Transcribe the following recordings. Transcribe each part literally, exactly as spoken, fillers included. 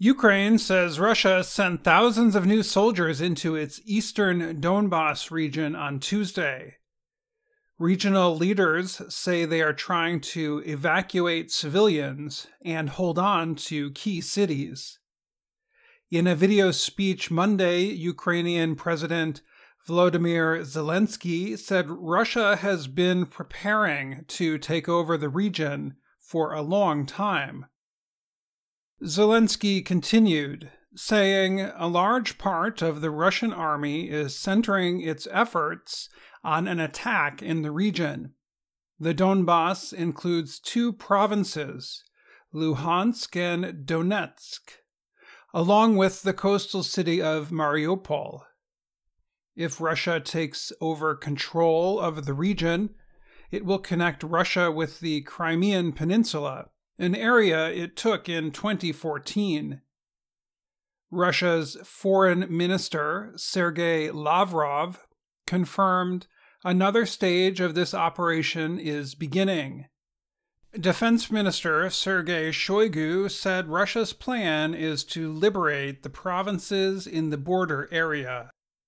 Ukraine says Russia sent thousands of new soldiers into its eastern Donbas region on Tuesday. Regional leaders say they are trying to evacuate civilians and hold on to key cities. In a video speech Monday, Ukrainian President Volodymyr Zelensky said Russia has been preparing to take over the region for a long time. Zelensky continued, saying a large part of the Russian army is centering its efforts on an attack in the region. The Donbas includes two provinces, Luhansk and Donetsk, along with the coastal city of Mariupol. If Russia takes over control of the region, it will connect Russia with the Crimean Peninsula, an area it took in twenty fourteen. Russia's foreign minister, Sergei Lavrov, confirmed another stage of this operation is beginning. Defense Minister Sergei Shoigu said Russia's plan is to liberate the provinces in the border area.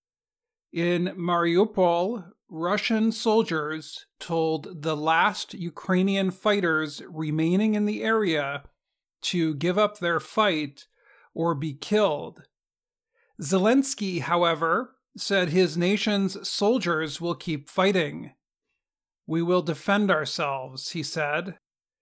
In Mariupol, Russian soldiers told the last Ukrainian fighters remaining in the area to give up their fight or be killed. Zelensky, however, said his nation's soldiers will keep fighting. "We will defend ourselves," he said.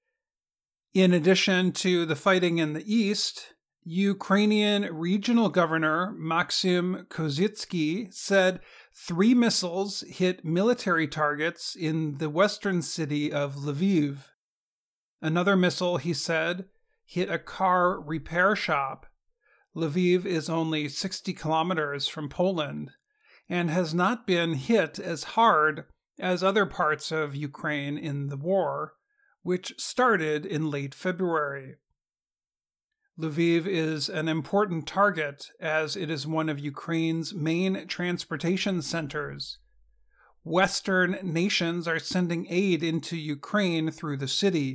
In addition to the fighting in the east, Ukrainian Regional Governor Maxim Kozytsky said three missiles hit military targets in the western city of Lviv. Another missile, he said, hit a car repair shop. Lviv is only sixty kilometers from Poland and has not been hit as hard as other parts of Ukraine in the war, which started in late February. Lviv is an important target as it is one of Ukraine's main transportation centers. Western nations are sending aid into Ukraine through the city.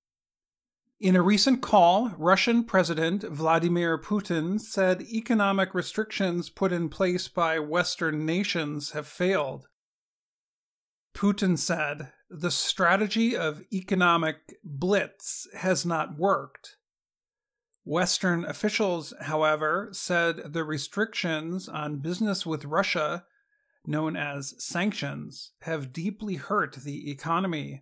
In a recent call, Russian President Vladimir Putin said economic restrictions put in place by Western nations have failed. Putin said, "The strategy of economic blitz has not worked." Western officials, however, said the restrictions on business with Russia, known as sanctions, have deeply hurt the economy.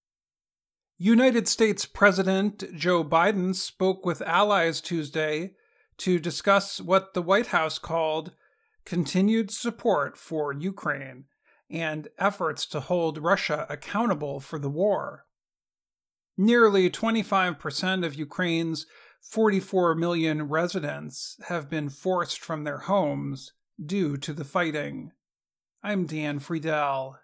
United States President Joe Biden spoke with allies Tuesday to discuss what the White House called continued support for Ukraine and efforts to hold Russia accountable for the war. Nearly twenty-five percent of Ukraine's forty-four million residents have been forced from their homes due to the fighting. I'm Dan Friedel.